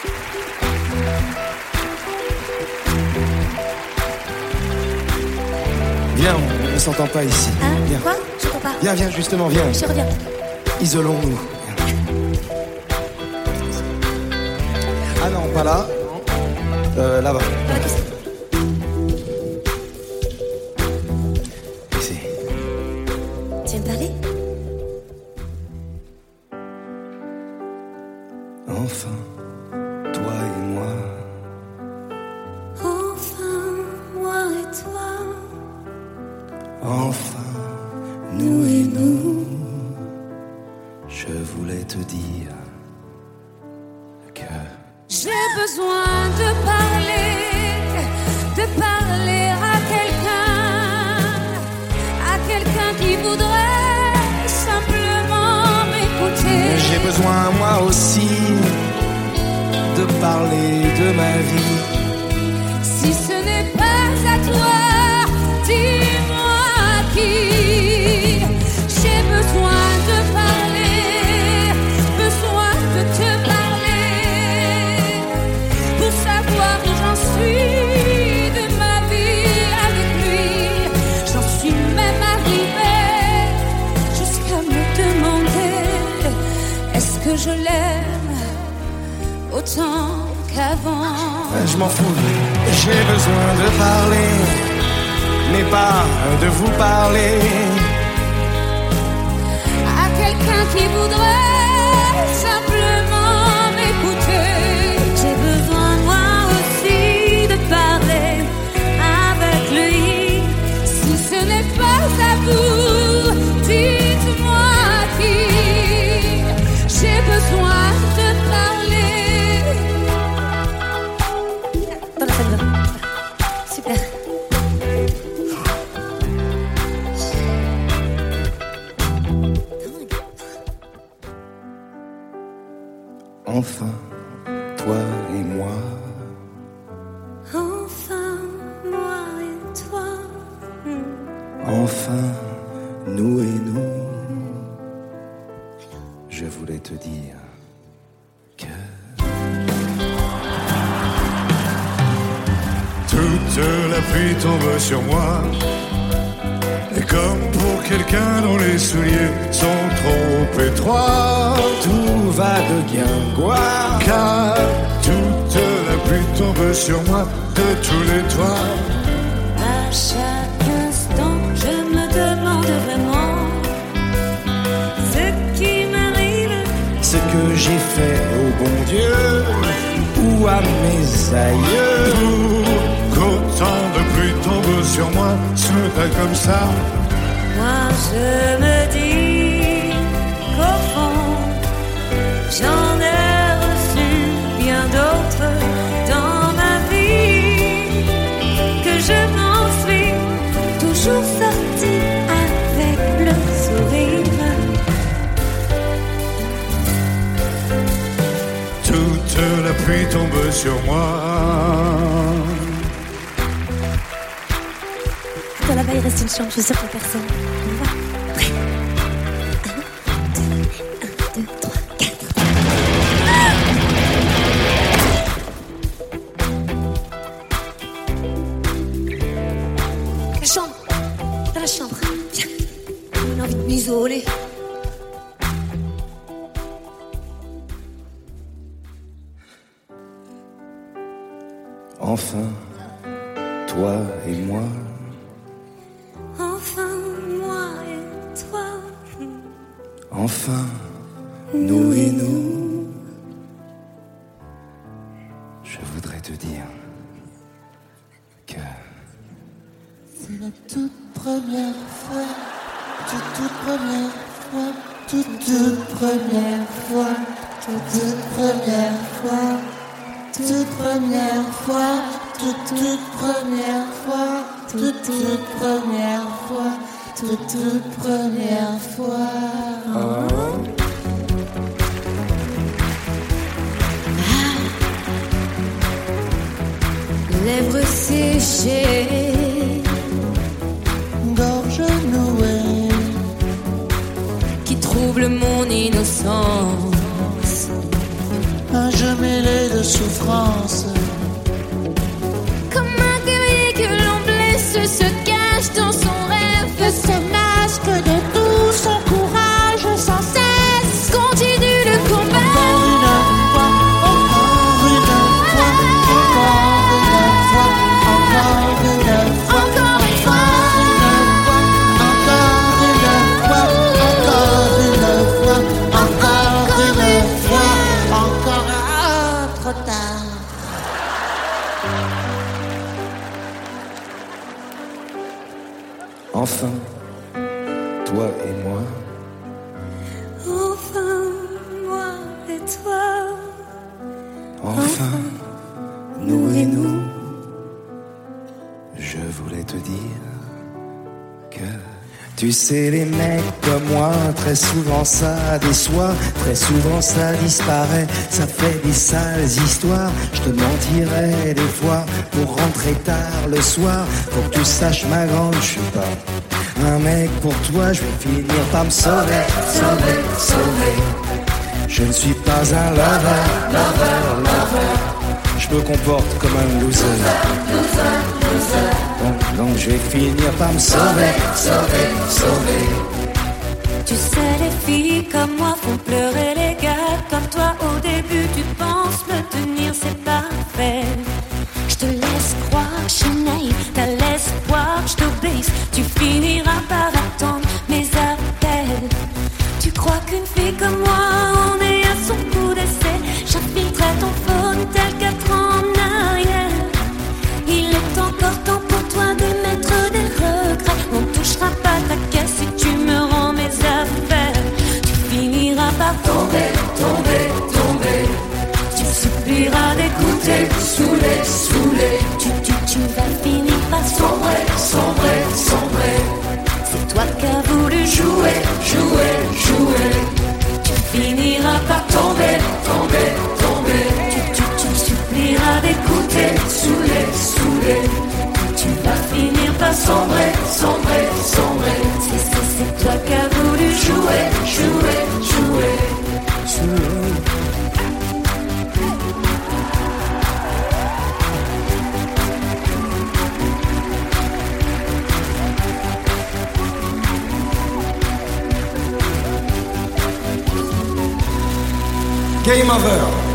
Viens, on s'entend pas ici. Hein? Viens. Quoi? Je comprends pas. Viens, justement, viens. Je reviens. Isolons-nous. Ah non, pas là. Là-bas. Dans la cuisine. Ici. Tu veux me parler? Enfin, toi et moi. Enfin, moi et toi. Enfin, nous et nous. Je voulais te dire que J'ai besoin de parler à quelqu'un qui voudrait simplement m'écouter. j'ai besoin moi aussi de parler de ma vie. Si ce n'est pas à toi, dis-moi qui. J'ai besoin de te parler, pour savoir où j'en suis de ma vie avec lui. J'en suis même arrivée jusqu'à me demander, est-ce que je l'aime autant qu'avant? Je m'en fous, j'ai besoin de parler, mais pas de vous parler. À quelqu'un qui voudrait simplement m'écouter. J'ai besoin moi aussi de parler avec lui. Si ce n'est pas à vous, dites-moi qui. J'ai besoin de parler. Dans la salle de bain. Super. Enfin, toi et moi. Enfin, moi et toi. Enfin, nous et nous. Je voulais te dire que toute la pluie tombe sur moi. Et comme pour quelqu'un dont les souliers sont trop étroits, tout va de guingois. car toute la pluie tombe sur moi de tous les toits. À chaque instant, je me demande vraiment ce qui m'arrive. Ce que j'ai fait au bon Dieu ou à mes aïeux. Qu'autant de pluie tombe sur moi, soudain comme ça. Moi, je me dis qu'au fond, j'en ai reçu bien d'autres dans ma vie, que je m'en suis toujours sortie avec le sourire. Toute la pluie tombe sur moi. Dans là-bas, il reste une chambre, je suis sûre qu'il n'y a personne. On y va. Prêt? 1, 2, 3, 4. La chambre. Dans la chambre. Viens. On a envie de m'isoler. Enfin, toi et moi. Enfin, moi et toi. Enfin, nous et nous. Je voudrais te dire que C'est la toute première fois, toute première fois, toute première fois, toute première fois, toute première fois, toute première fois, toute première fois, toute première fois. Lèvres séchées, Gorge nouée, qui trouble mon innocence. un jeu mêlé de souffrance. Comme un guerrier que l'on blesse se cache dans son rêve, se masque de tout son courage sans cesse, continue le combat. Encore une fois, encore une fois, encore une fois, trop tard. Enfin, toi et moi. Enfin, moi et toi. Enfin, nous et nous. Je voulais te dire que tu sais, les mecs comme moi, très souvent ça déçoit, très souvent ça disparaît, ça fait des sales histoires. Je te mentirais des fois pour rentrer tard le soir. Faut que tu saches, ma grande, je suis pas un mec pour toi. Je vais finir par me sauver, sauver, sauver. Je ne suis pas un lover, lover, lover. Je me comporte comme un loser, loser, loser. Donc je vais finir par me sauver, sauver, sauver. Tu sais, les filles comme moi font pleurer les gars comme toi. Au début, tu penses me tenir, c'est parfait. Je te laisse croire, je suis naïve, t'as l'espoir, je t'obéisse. Tu finiras par attendre mes appels. Tu crois qu'une fille comme moi, on est à son coup d'essai. J'infiltrerai ton phone tel 4 ans en arrière. Il est encore temps pour toi d'émettre des regrets. On touchera pas ta caisse si tu me rends mes affaires. Tu finiras par tomber, tomber, tomber. Tu supplieras d'écouter, saoulé, saoulé. Tu vas finir par sombrer, sombrer, sombrer. C'est toi qui as voulu jouer, jouer, jouer. Tu finiras par tomber, tomber, tomber. Tu supplieras d'écouter, saoulé, saoulé. Tu vas finir par sombrer, sombrer, sombrer. C'est toi qui as voulu jouer, jouer, jouer. Game over.